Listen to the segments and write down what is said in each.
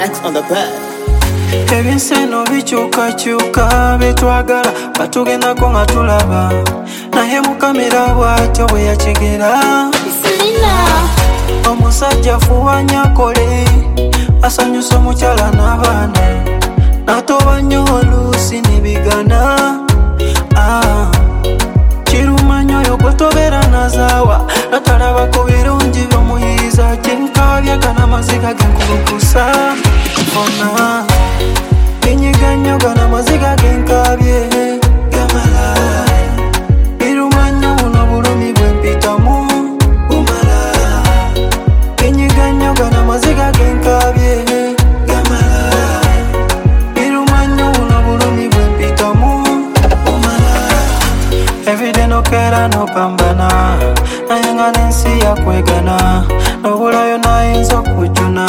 X on the pad. Ebinseno bikyukakyuka betwagala batugendako nga tulaba naye mukamera bwatyo bwe yakigera omusajja fuwanya kole asanyusa omukyala n'abaana natoba nnyo oluusi nebigana kiruma nnyo oyo gwe tobeera nazaawa natalabako birungi by'omuyiiza kyenkabya gana maziga genkulukusa fona binyiganyo gana maziga genkabye gamala biruma nnyo buno bulumi bwempitamu bumala binyiganyo gana maziga genkabye gamala biruma nnyo buno bulumi bwempitamu bumala everyday nokera nopambana naye nga n'ensi yakwegana nobulayo nayinza okujuna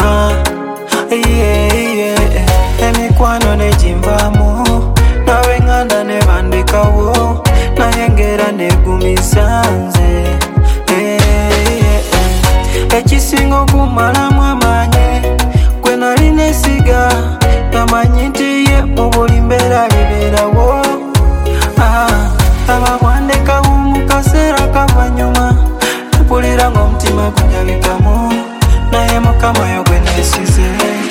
emikwano negimbamu nawe nganda nebandekawo naye ngera negumisa nze ekisinga okumalamu amaanyi gwe nali nesiga namanyi nti ye mu buli mbeera libeerawo ababwandekawo mu kaseera kavanyuma mpulira ng'omutima gunyabikamu naye mukama yo gwe nesize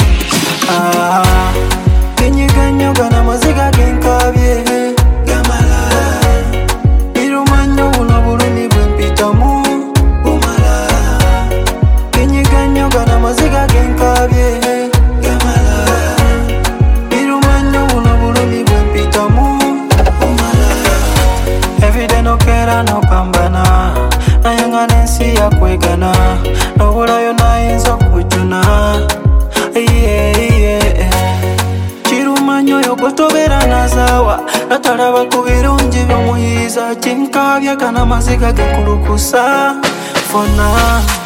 binyiganyo gana maziga genkabye gamala biruma nnyo buno bulumi bwempitamu bumala binyiganyo gana maziga genkabye gamala biruma nnyo buno bulumi bwempitamu bumala everyday nokera nopambana naye nga n'ensi yakwegana nobulayo nayinza okujuna kiruma nnyo oyo gwe tobeera nazaawa natalaba ku birungi by'omuyiiza kyenkabya gana maziga genkulukusa fona